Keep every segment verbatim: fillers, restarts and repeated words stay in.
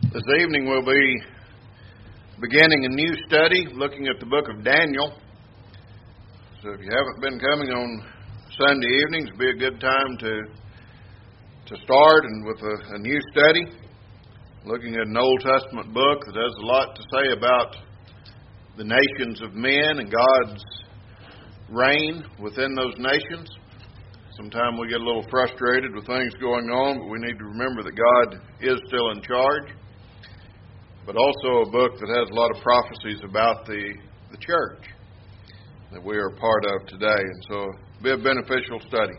This evening we'll be beginning a new study looking at the book of Daniel. So if you haven't been coming on Sunday evenings, it'll be a good time to to start and with a, a new study, looking at an Old Testament book that has a lot to say about the nations of men and God's reign within those nations. Sometimes we get a little frustrated with things going on, but we need to remember that God is still in charge. But also a book that has a lot of prophecies about the, the church that we are a part of today. And so it'll be a beneficial study.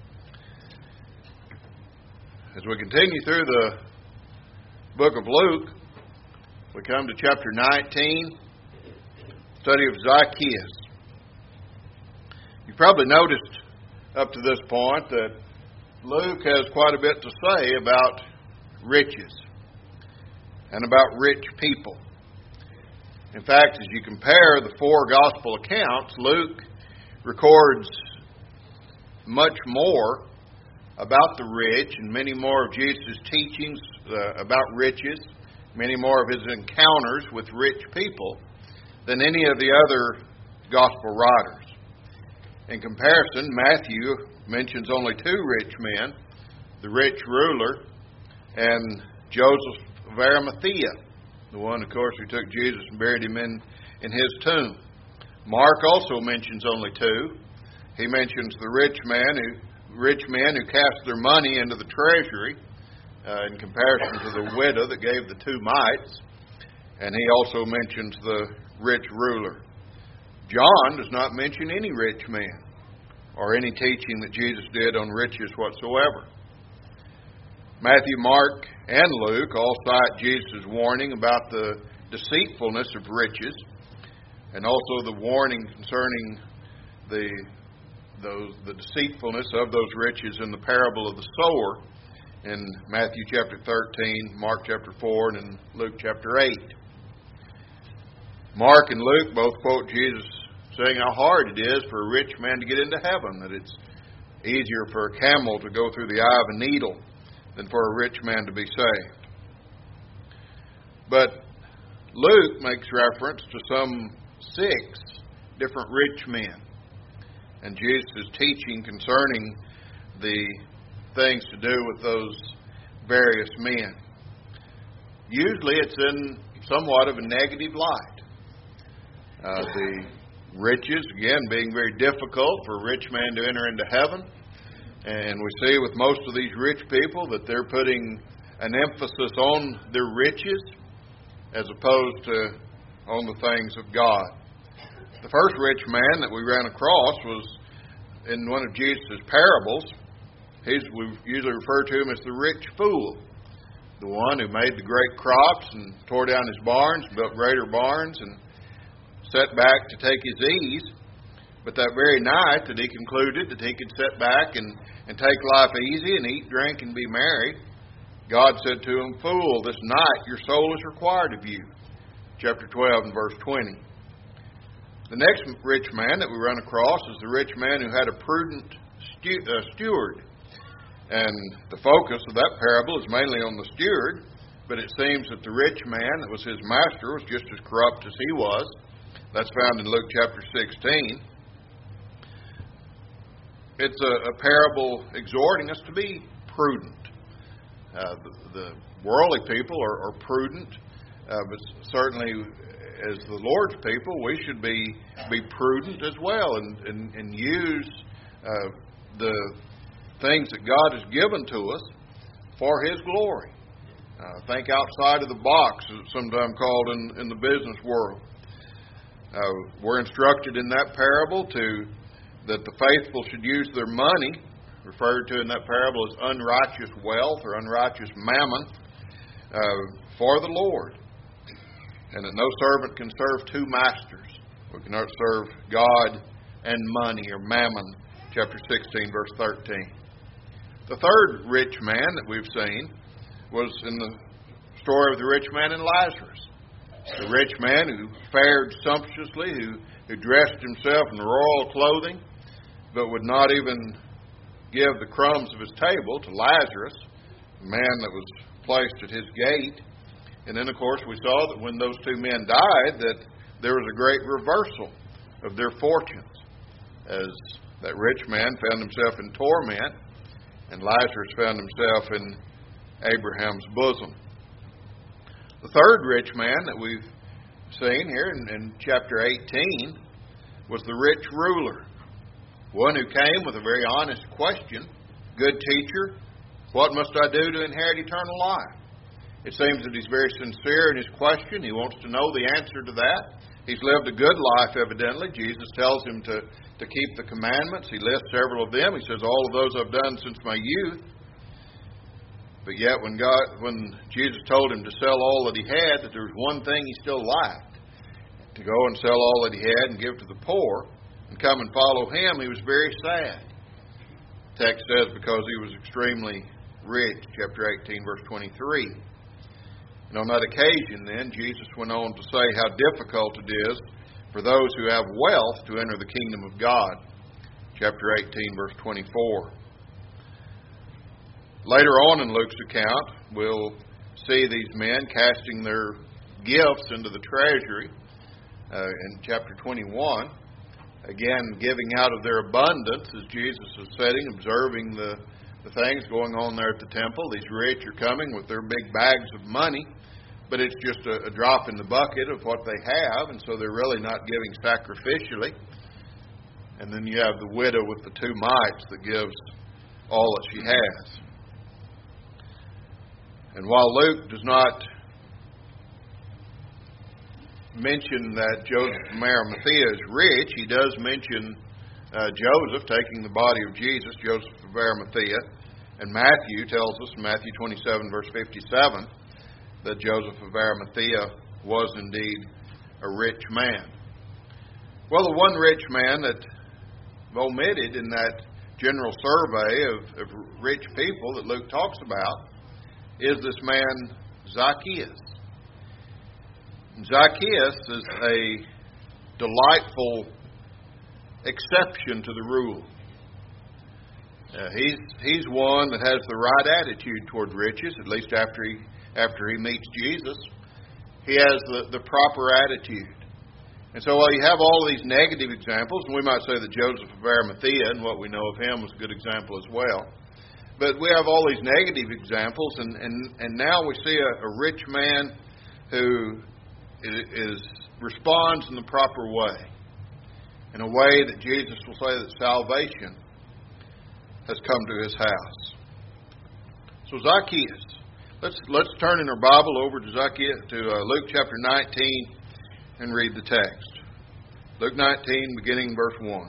As we continue through the book of Luke, we come to chapter nineteen, study of Zacchaeus. You've probably noticed up to this point that Luke has quite a bit to say about riches and about rich people. In fact, as you compare the four gospel accounts, Luke records much more about the rich and many more of Jesus' teachings uh, about riches, many more of his encounters with rich people than any of the other gospel writers. In comparison, Matthew mentions only two rich men, the rich ruler and Joseph of Arimathea, the one, of course, who took Jesus and buried him in, in his tomb. Mark also mentions only two. He mentions the rich man who, rich men who cast their money into the treasury uh, in comparison to the widow that gave the two mites. And he also mentions the rich ruler. John does not mention any rich man or any teaching that Jesus did on riches whatsoever. Matthew, Mark, and Luke all cite Jesus' warning about the deceitfulness of riches and also the warning concerning the, those, the deceitfulness of those riches in the parable of the sower in Matthew chapter thirteen, Mark chapter four, and in Luke chapter eight. Mark and Luke both quote Jesus saying how hard it is for a rich man to get into heaven, that it's easier for a camel to go through the eye of a needle than for a rich man to be saved. But Luke makes reference to some six different rich men and Jesus' teaching concerning the things to do with those various men. Usually it's in somewhat of a negative light. Uh, the riches, again, being very difficult for a rich man to enter into heaven. And we see with most of these rich people that they're putting an emphasis on their riches as opposed to on the things of God. The first rich man that we ran across was in one of Jesus' parables. He's, we usually refer to him as the rich fool, the one who made the great crops and tore down his barns, built greater barns, and sat back to take his ease. But that very night that he concluded that he could sit back and, and take life easy and eat, drink, and be merry, God said to him, "Fool, this night your soul is required of you." Chapter twelve and verse twenty. The next rich man that we run across is the rich man who had a prudent stu- uh, steward. And the focus of that parable is mainly on the steward, but it seems that the rich man that was his master was just as corrupt as he was. That's found in Luke chapter sixteen. It's a, a parable exhorting us to be prudent. Uh, the, the worldly people are, are prudent, uh, but certainly as the Lord's people, we should be be prudent as well and, and, and use uh, the things that God has given to us for His glory. Uh, think outside of the box, as it's sometimes called in, in the business world. Uh, we're instructed in that parable to that the faithful should use their money, referred to in that parable as unrighteous wealth or unrighteous mammon, uh, for the Lord. And that no servant can serve two masters. We cannot serve God and money, or mammon, chapter sixteen, verse thirteen. The third rich man that we've seen was in the story of the rich man and Lazarus. The rich man who fared sumptuously, who, who dressed himself in royal clothing, but would not even give the crumbs of his table to Lazarus, the man that was placed at his gate. And then, of course, we saw that when those two men died, that there was a great reversal of their fortunes, as that rich man found himself in torment, and Lazarus found himself in Abraham's bosom. The third rich man that we've seen here in, in chapter eighteen was the rich ruler, one who came with a very honest question. Good teacher, what must I do to inherit eternal life? It seems that he's very sincere in his question. He wants to know the answer to that. He's lived a good life, evidently. Jesus tells him to, to keep the commandments. He lists several of them. He says, all of those I've done since my youth. But yet when God, when Jesus told him to sell all that he had, that there was one thing he still lacked, to go and sell all that he had and give to the poor and come and follow him, he was very sad. The text says because he was extremely rich, chapter eighteen, verse twenty-three. And on that occasion, then, Jesus went on to say how difficult it is for those who have wealth to enter the kingdom of God. Chapter eighteen, verse twenty-four. Later on in Luke's account, we'll see these men casting their gifts into the treasury uh, in chapter twenty-one. Again, giving out of their abundance as Jesus is sitting, observing the, the things going on there at the temple. These rich are coming with their big bags of money, but it's just a, a drop in the bucket of what they have, and so they're really not giving sacrificially. And then you have the widow with the two mites that gives all that she has. And while Luke does not mention that Joseph of Arimathea is rich, he does mention uh, Joseph taking the body of Jesus, Joseph of Arimathea. And Matthew tells us in Matthew twenty-seven, verse fifty-seven, that Joseph of Arimathea was indeed a rich man. Well, the one rich man that omitted in that general survey of, of rich people that Luke talks about is this man Zacchaeus. Zacchaeus is a delightful exception to the rule. Uh, he's he's one that has the right attitude toward riches, at least after he after he meets Jesus. He has the, the proper attitude. And so while you have all these negative examples, and we might say that Joseph of Arimathea, and what we know of him, was a good example as well. But we have all these negative examples, and, and, and now we see a, a rich man who is responds in the proper way, in a way that Jesus will say that salvation has come to his house. So Zacchaeus, let's let's turn in our Bible over to Zacchaeus to uh, Luke chapter nineteen and read the text. Luke nineteen, beginning verse one.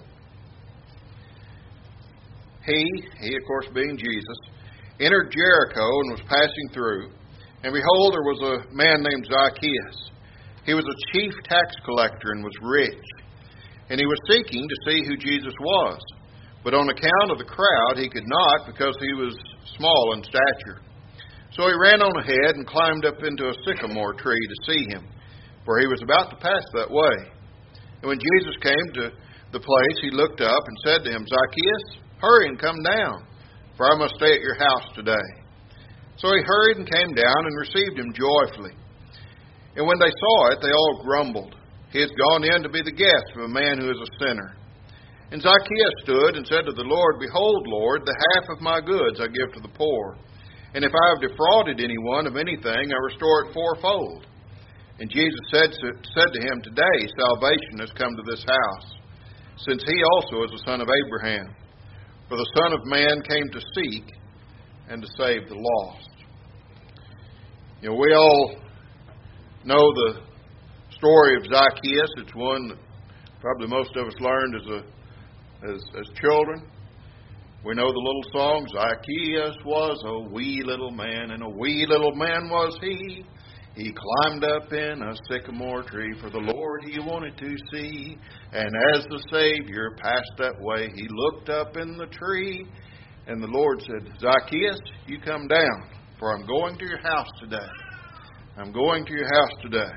He, he of course being Jesus, entered Jericho and was passing through, and behold, there was a man named Zacchaeus. He was a chief tax collector and was rich, and he was seeking to see who Jesus was. But on account of the crowd, he could not, because he was small in stature. So he ran on ahead and climbed up into a sycamore tree to see him, for he was about to pass that way. And when Jesus came to the place, he looked up and said to him, Zacchaeus, hurry and come down, for I must stay at your house today. So he hurried and came down and received him joyfully. And when they saw it, they all grumbled. He has gone in to be the guest of a man who is a sinner. And Zacchaeus stood and said to the Lord, Behold, Lord, the half of my goods I give to the poor. And if I have defrauded anyone of anything, I restore it fourfold. And Jesus said, said to him, Today salvation has come to this house, since he also is a son of Abraham. For the Son of Man came to seek and to save the lost. You know, we all know the story of Zacchaeus. It's one that probably most of us learned as a as, as children. We know the little song, Zacchaeus was a wee little man, and a wee little man was he. He climbed up in a sycamore tree, for the Lord he wanted to see. And as the Savior passed that way, he looked up in the tree, and the Lord said, Zacchaeus, you come down, for I'm going to your house today. I'm going to your house today.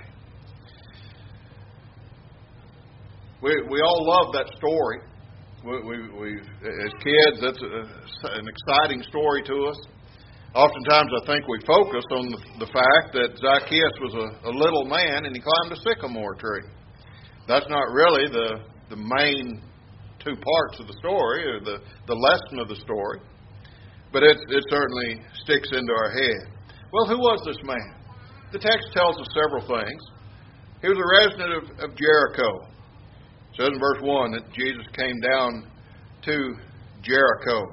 We we all love that story. We, we, we as kids, that's a, an exciting story to us. Oftentimes I think we focus on the, the fact that Zacchaeus was a, a little man and he climbed a sycamore tree. That's not really the, the main two parts of the story or the, the lesson of the story. But it, it certainly sticks into our head. Well, who was this man? The text tells us several things. He was a resident of, of Jericho. It says in verse one that Jesus came down to Jericho.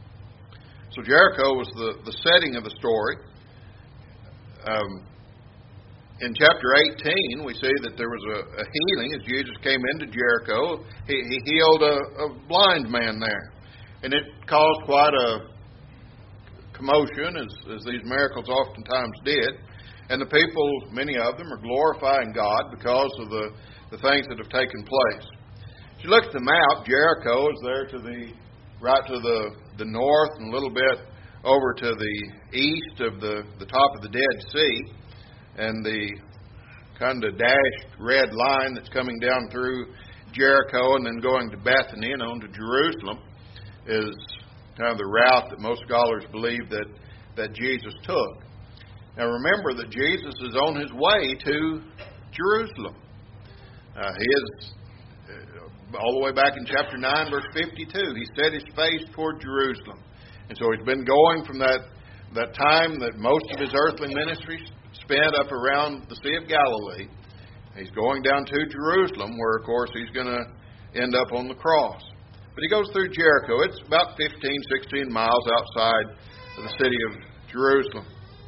So Jericho was the, the setting of the story. Um, in chapter eighteen, we see that there was a, a healing as Jesus came into Jericho. He, he healed a, a blind man there. And it caused quite a commotion, as, as these miracles oftentimes did. And the people, many of them, are glorifying God because of the, the things that have taken place. If you look at the map, Jericho is there to the right to the, the north and a little bit over to the east of the, the top of the Dead Sea. And the kind of dashed red line that's coming down through Jericho and then going to Bethany and on to Jerusalem is kind of the route that most scholars believe that, that Jesus took. Now remember that Jesus is on his way to Jerusalem. Uh, he is, uh, all the way back in chapter nine, verse fifty-two, he set his face toward Jerusalem. And so he's been going from that, that time that most of his earthly ministry spent up around the Sea of Galilee. He's going down to Jerusalem, where, of course, he's going to end up on the cross. But he goes through Jericho. It's about fifteen, sixteen miles outside of the city of Jerusalem.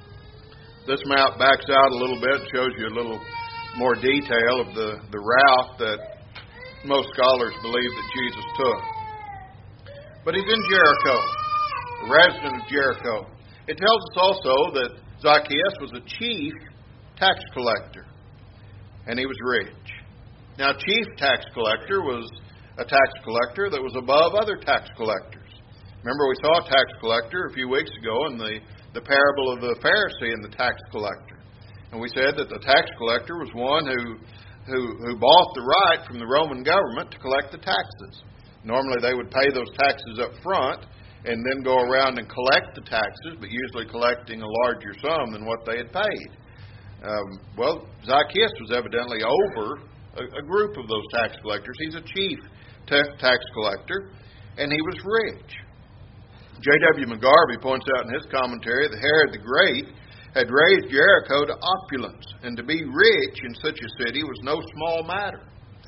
This map backs out a little bit and shows you a little more detail of the, the route that most scholars believe that Jesus took. But he's in Jericho, a resident of Jericho. It tells us also that Zacchaeus was a chief tax collector, and he was rich. Now, chief tax collector was a tax collector that was above other tax collectors. Remember, we saw a tax collector a few weeks ago in the, the parable of the Pharisee and the tax collector. And we said that the tax collector was one who, who, who bought the right from the Roman government to collect the taxes. Normally, they would pay those taxes up front and then go around and collect the taxes, but usually collecting a larger sum than what they had paid. Um, well, Zacchaeus was evidently over a, a group of those tax collectors. He's a chief t- tax collector, and he was rich. J W McGarvey points out in his commentary that Herod the Great had raised Jericho to opulence, and to be rich in such a city was no small matter.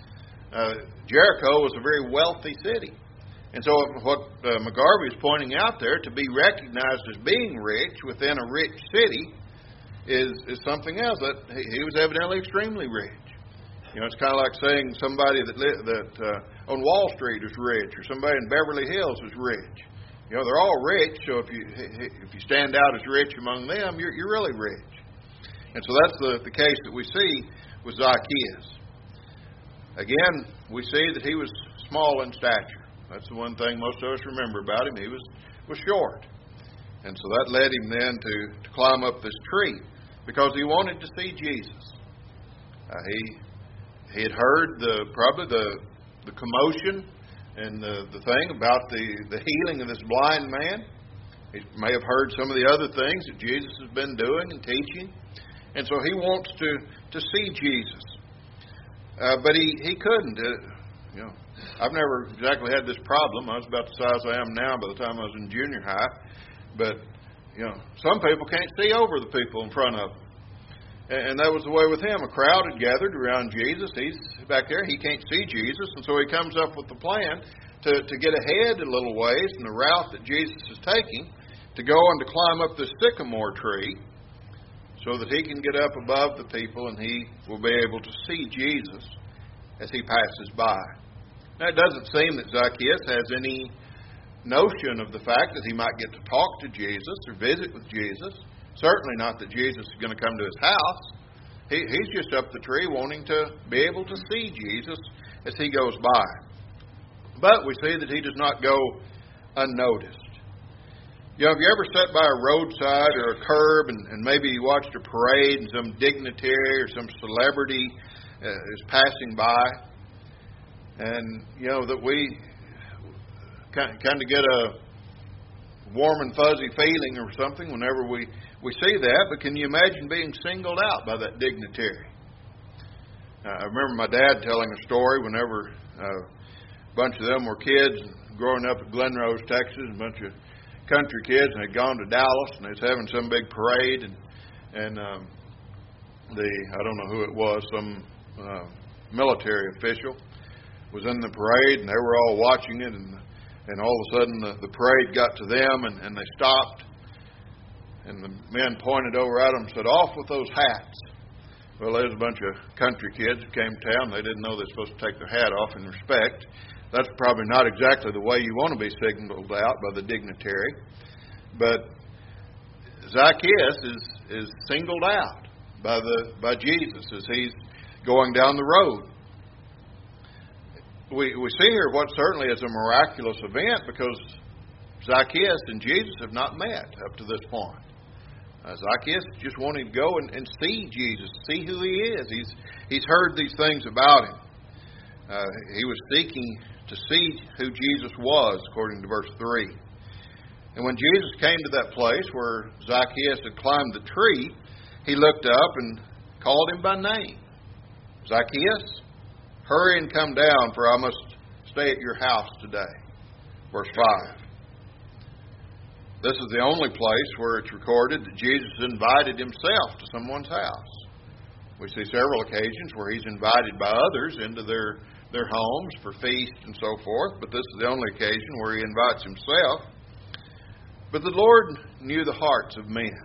Uh, Jericho was a very wealthy city. And so what uh, McGarvey is pointing out there, to be recognized as being rich within a rich city is, is something else. That he, he was evidently extremely rich. You know, it's kind of like saying somebody that li- that uh, on Wall Street is rich, or somebody in Beverly Hills is rich. You know, they're all rich, so if you if you stand out as rich among them, you're you're really rich. And so that's the, the case that we see with Zacchaeus. Again, we see that he was small in stature. That's the one thing most of us remember about him. He was, was short. And so that led him then to, to climb up this tree because he wanted to see Jesus. Uh, he he had heard the probably the the commotion and the, the thing about the, the healing of this blind man. He may have heard some of the other things that Jesus has been doing and teaching. And so he wants to, to see Jesus. Uh, but he, he couldn't. Uh, you know, I've never exactly had this problem. I was about the size I am now by the time I was in junior high. But, you know, some people can't see over the people in front of them. And that was the way with him. A crowd had gathered around Jesus. He's back there. He can't see Jesus. And so he comes up with the plan to, to get ahead a little ways in the route that Jesus is taking, to go and to climb up this sycamore tree so that he can get up above the people and he will be able to see Jesus as he passes by. Now, it doesn't seem that Zacchaeus has any notion of the fact that he might get to talk to Jesus or visit with Jesus. Certainly not that Jesus is going to come to his house. He, he's just up the tree wanting to be able to see Jesus as he goes by. But we see that he does not go unnoticed. You know, have you ever sat by a roadside or a curb and, and maybe you watched a parade and some dignitary or some celebrity uh, is passing by? And, you know, that we kind of get a warm and fuzzy feeling or something whenever we, we see that, but can you imagine being singled out by that dignitary? Uh, I remember my dad telling a story whenever uh, a bunch of them were kids growing up at Glen Rose, Texas, a bunch of country kids, and they'd gone to Dallas, and they was having some big parade, and, and um, the, I don't know who it was, some uh, military official was in the parade, and they were all watching it, and and all of a sudden the, the parade got to them, and, and they stopped, and the men pointed over at them and said, "Off with those hats." Well, there's a bunch of country kids who came to town. They didn't know they're supposed to take their hat off in respect. That's probably not exactly the way you want to be signaled out by the dignitary. But Zacchaeus is, is singled out by the by Jesus as he's going down the road. We, we see here what certainly is a miraculous event, because Zacchaeus and Jesus have not met up to this point. Uh, Zacchaeus just wanted to go and, and see Jesus, see who He is. He's he's heard these things about Him. Uh, he was seeking to see who Jesus was, according to verse three. And when Jesus came to that place where Zacchaeus had climbed the tree, He looked up and called him by name. "Zacchaeus, hurry and come down, for I must stay at your house today." Verse five. This is the only place where it's recorded that Jesus invited Himself to someone's house. We see several occasions where He's invited by others into their, their homes for feasts and so forth, but this is the only occasion where He invites Himself. But the Lord knew the hearts of men.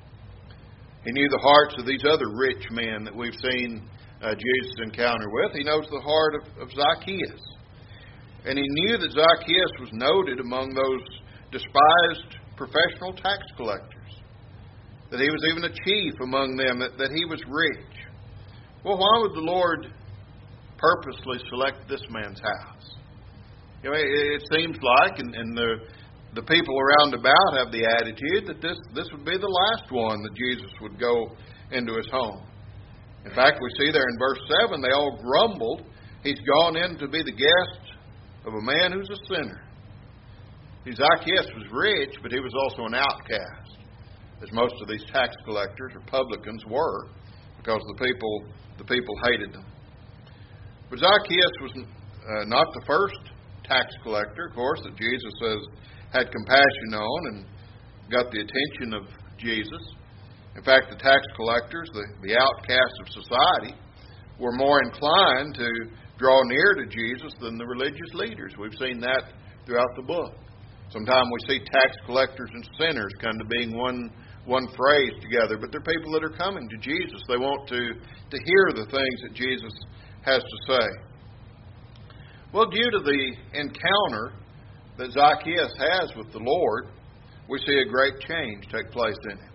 He knew the hearts of these other rich men that we've seen uh, Jesus encounter with. He knows the heart of, of Zacchaeus. And He knew that Zacchaeus was noted among those despised professional tax collectors, that he was even a chief among them, that, that he was rich. Well, why would the Lord purposely select this man's house? You know, it, it seems like, and, and the the people around about have the attitude that this, this would be the last one that Jesus would go into his home. In fact, we see there in verse seven, they all grumbled. He's gone in to be the guest of a man who's a sinner. Zacchaeus was rich, but he was also an outcast, as most of these tax collectors or publicans were, because the people the people hated them. But Zacchaeus was uh, not the first tax collector, of course, that Jesus has had compassion on and got the attention of Jesus. In fact, the tax collectors, the, the outcasts of society, were more inclined to draw near to Jesus than the religious leaders. We've seen that throughout the book. Sometimes we see tax collectors and sinners kind of being one one phrase together, but they're people that are coming to Jesus. They want to, to hear the things that Jesus has to say. Well, due to the encounter that Zacchaeus has with the Lord, we see a great change take place in him.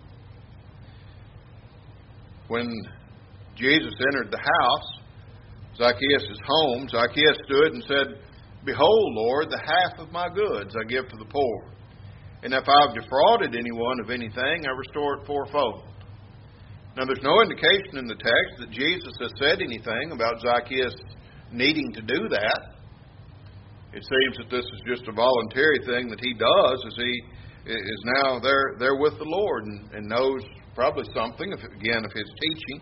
When Jesus entered the house, Zacchaeus' home, Zacchaeus stood and said, "Behold, Lord, the half of my goods I give to the poor. And if I've defrauded anyone of anything, I restore it fourfold." Now, there's no indication in the text that Jesus has said anything about Zacchaeus needing to do that. It seems that this is just a voluntary thing that he does, as he is now there, there with the Lord and, and knows probably something, if, again, of his teaching.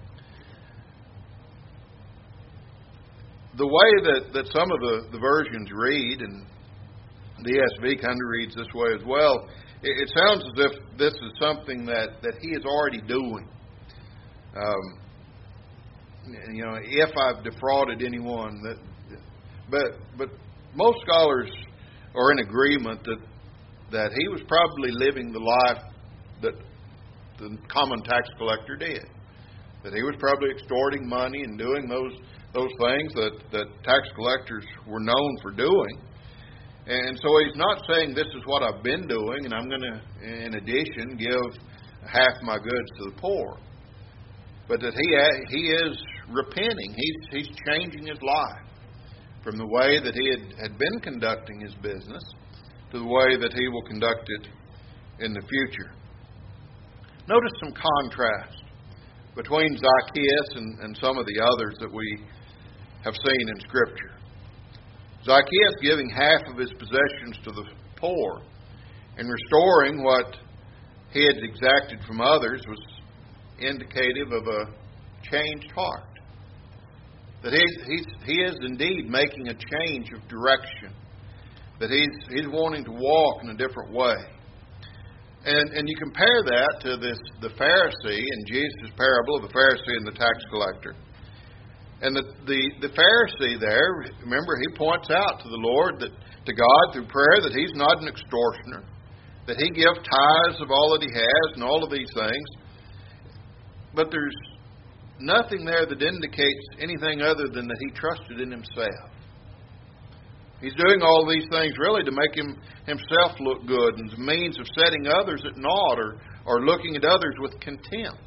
The way that, that some of the, the versions read, and the E S V kind of reads this way as well, it, it sounds as if this is something that, that he is already doing. Um, you know, if I've defrauded anyone, that, but but most scholars are in agreement that that he was probably living the life that the common tax collector did. That he was probably extorting money and doing those those things that, that tax collectors were known for doing. And so he's not saying this is what I've been doing and I'm going to, in addition, give half my goods to the poor. But that he he is repenting. He's, he's changing his life from the way that he had, had been conducting his business to the way that he will conduct it in the future. Notice some contrast between Zacchaeus and, and some of the others that we have seen in Scripture. Zacchaeus giving half of his possessions to the poor And restoring what he had exacted from others was indicative of a changed heart. That he, he's, he is indeed making a change of direction. That he's, he's wanting to walk in a different way. And, and you compare that to this the Pharisee in Jesus' parable of the Pharisee and the tax collector. And the, the, the Pharisee there, remember, he points out to the Lord, that to God through prayer, that he's not an extortioner, that he gives tithes of all that he has and all of these things. But there's nothing there that indicates anything other than that he trusted in himself. He's doing all these things really to make him himself look good and as a means of setting others at naught, or, or looking at others with contempt.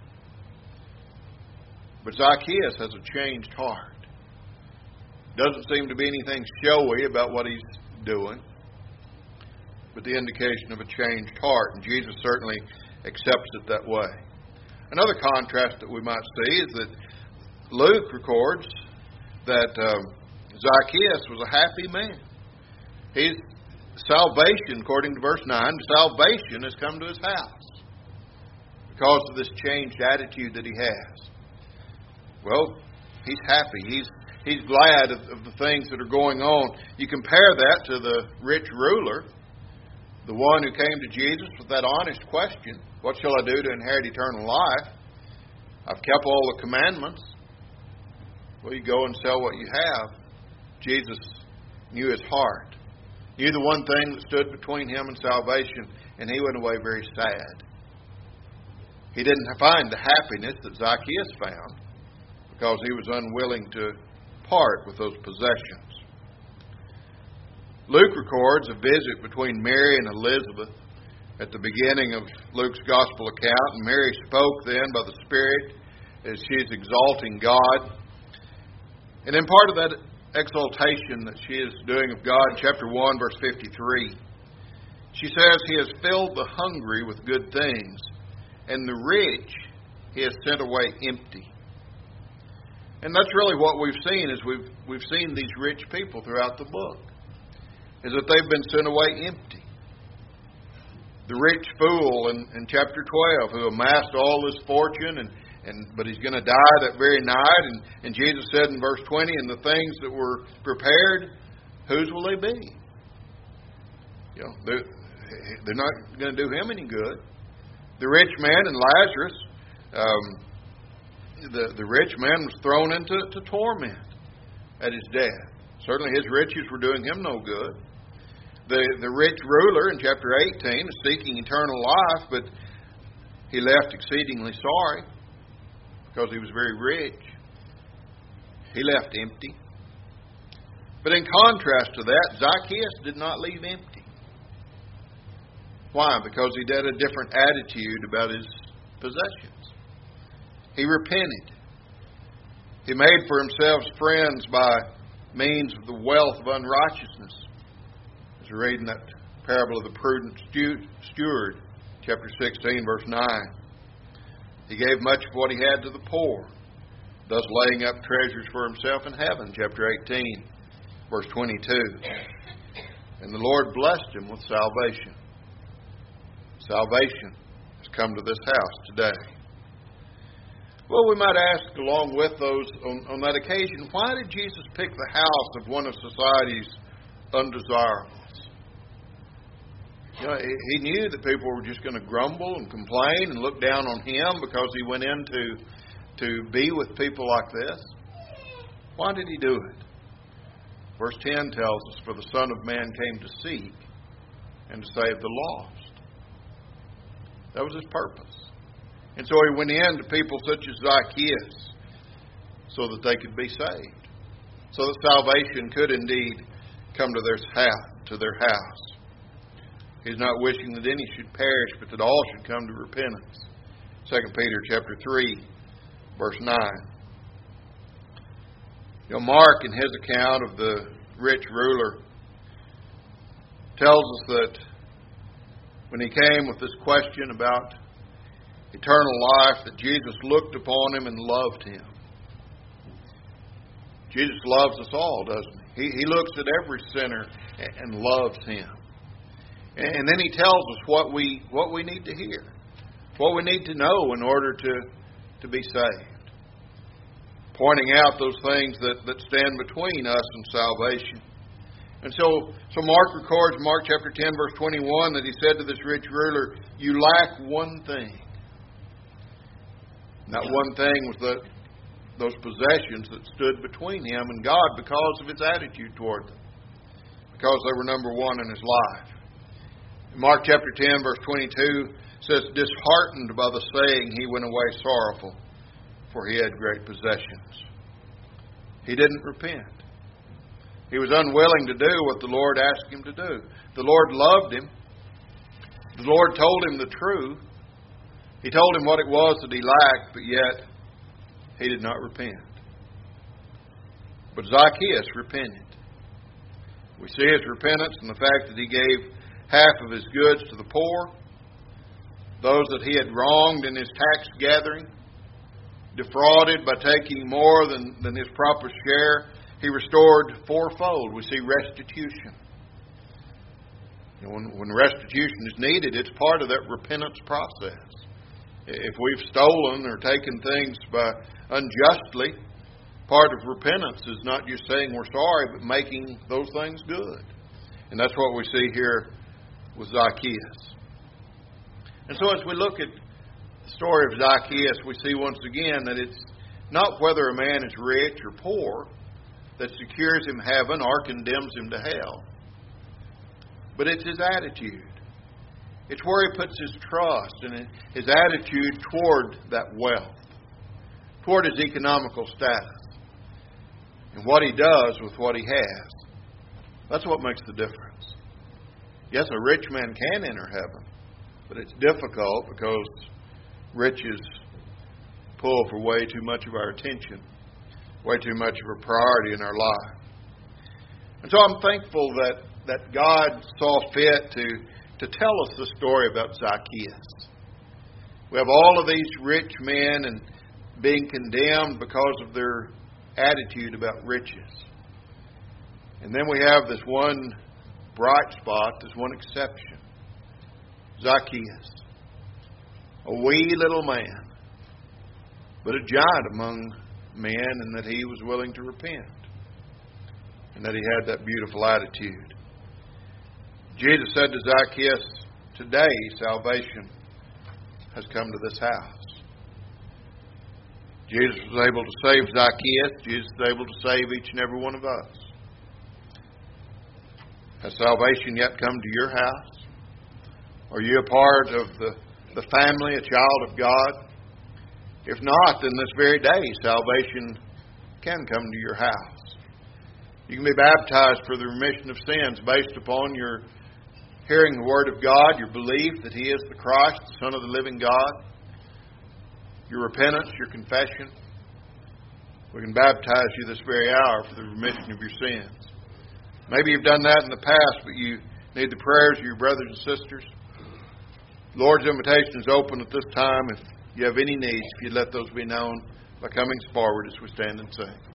But Zacchaeus has a changed heart. Doesn't seem to be anything showy about what he's doing, but the indication of a changed heart. And Jesus certainly accepts it that way. Another contrast that we might see is that Luke records that um, Zacchaeus was a happy man. His salvation, according to verse nine, salvation has come to his house because of this changed attitude that he has. Well, he's happy. He's he's glad of, of the things that are going on. You compare that to the rich ruler, the one who came to Jesus with that honest question, what shall I do to inherit eternal life? I've kept all the commandments. Well, you go and sell what you have. Jesus knew his heart, knew the one thing that stood between him and salvation, and he went away very sad. He didn't find the happiness that Zacchaeus found because he was unwilling to part with those possessions. Luke records a visit between Mary and Elizabeth at the beginning of Luke's gospel account. And Mary spoke then by the Spirit as she is exalting God. And in part of that exaltation that she is doing of God, chapter one, verse fifty-three, she says, He has filled the hungry with good things, and the rich He has sent away empty. And that's really what we've seen as we've we've seen these rich people throughout the book, is that they've been sent away empty. The rich fool in, in chapter twelve, who amassed all his fortune, and, and but he's going to die that very night. And, and Jesus said in verse twenty, and the things that were prepared, whose will they be? You know, they're, they're not going to do him any good. The rich man and Lazarus, um, the, the rich man was thrown into to torment at his death. Certainly his riches were doing him no good. The, the rich ruler in chapter eighteen is seeking eternal life, but he left exceedingly sorry because he was very rich. He left empty. But in contrast to that, Zacchaeus did not leave empty. Why? Because he had a different attitude about his possessions. He repented. He made for himself friends by means of the wealth of unrighteousness. As we read in that parable of the prudent steward, chapter sixteen, verse nine. He gave much of what he had to the poor, thus laying up treasures for himself in heaven, chapter eighteen, verse twenty-two. And the Lord blessed him with salvation. Salvation has come to this house today. Well, we might ask, along with those on, on that occasion, why did Jesus pick the house of one of society's undesirables? You know, he knew that people were just going to grumble and complain and look down on him because he went in to, to be with people like this. Why did he do it? Verse ten tells us, for the Son of Man came to seek and to save the lost. That was his purpose. And so he went in to people such as Zacchaeus so that they could be saved, so that salvation could indeed come to their house, to their house. He's not wishing that any should perish, but that all should come to repentance. Second Peter chapter three, verse nine. You know, Mark, in his account of the rich ruler, tells us that when he came with this question about eternal life, that Jesus looked upon him and loved him. Jesus loves us all, doesn't he? He, he looks at every sinner and loves him. And then he tells us what we what we need to hear, what we need to know in order to, to be saved. Pointing out those things that, that stand between us and salvation. And so, so Mark records in Mark chapter ten, verse twenty-one, that he said to this rich ruler, "You lack one thing." And that one thing was the, those possessions that stood between him and God because of his attitude toward them. Because they were number one in his life. In Mark chapter ten, verse twenty-two says, "Disheartened by the saying, he went away sorrowful, for he had great possessions." He didn't repent. He was unwilling to do what the Lord asked him to do. The Lord loved him. The Lord told him the truth. He told him what it was that he lacked, but yet he did not repent. But Zacchaeus repented. We see his repentance in the fact that he gave half of his goods to the poor, those that he had wronged in his tax gathering, defrauded by taking more than, than his proper share. He restored fourfold. We see restitution. You know, when, when restitution is needed, it's part of that repentance process. If we've stolen or taken things by unjustly, part of repentance is not just saying we're sorry, but making those things good. And that's what we see here with Zacchaeus. And so as we look at the story of Zacchaeus, we see once again that it's not whether a man is rich or poor that secures him heaven or condemns him to hell. But it's his attitude. It's where he puts his trust and his attitude toward that wealth, toward his economical status, and what he does with what he has. That's what makes the difference. Yes, a rich man can enter heaven, but it's difficult because riches pull for way too much of our attention, way too much of a priority in our life. And so I'm thankful that, that God saw fit to, to tell us the story about Zacchaeus. We have all of these rich men and being condemned because of their attitude about riches. And then we have this one bright spot, this one exception. Zacchaeus. A wee little man, but a giant among men, and that he was willing to repent. And that he had that beautiful attitude. Jesus said to Zacchaeus, "Today salvation has come to this house." Jesus was able to save Zacchaeus. Jesus was able to save each and every one of us. Has salvation yet come to your house? Are you a part of the, the family, a child of God? If not, then this very day salvation can come to your house. You can be baptized for the remission of sins based upon your hearing the Word of God, your belief that He is the Christ, the Son of the living God, your repentance, your confession. We can baptize you this very hour for the remission of your sins. Maybe you've done that in the past, but you need the prayers of your brothers and sisters. The Lord's invitation is open at this time. If you have any needs, if you'd let those be known by coming forward as we stand and sing.